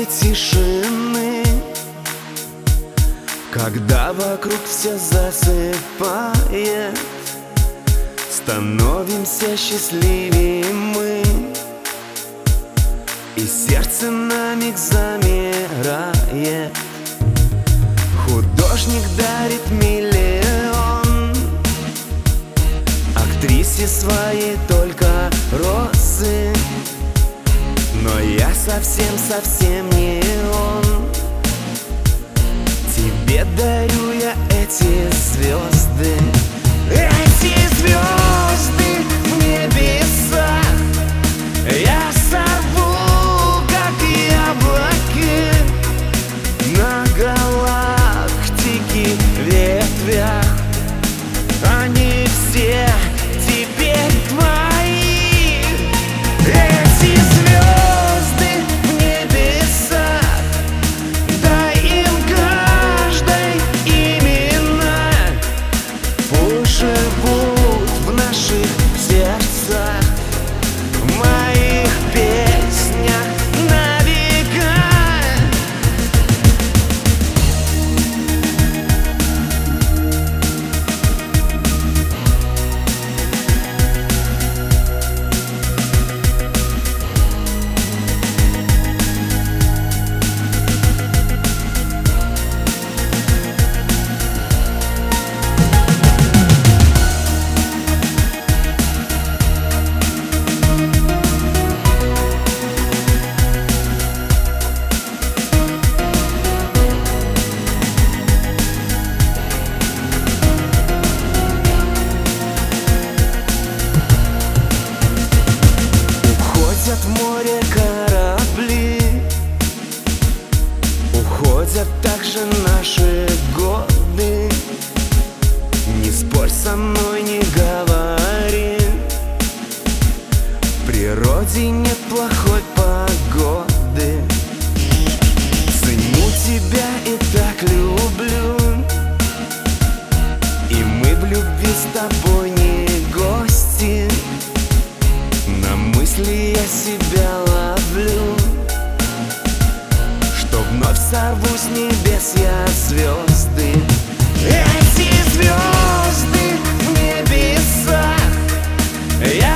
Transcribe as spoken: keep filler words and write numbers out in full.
тишины, когда вокруг все засыпает, становимся счастливее мы, и сердце на миг замирает. Художник дарит миллион актрисе своей только розы, но я совсем-совсем не он. Тебе дарю я эти звезды, эти звезды в небесах. Я сорву, как яблоки, на галактике ветвях. Они все теперь твои, эти звезды в небесах. Дай им каждой имена, пусть живут в наших сердцах, в моих песнях на века. Уходят в море корабли, уходят также наши годы. Не спорь со мной, не говори, в природе нет плохой погоды. Ценю тебя и так люблю, и мы в любви с тобой не гости. На мысли я себя ловлю, что вновь сорву с небес я звезды. Эти звезды в небесах. Я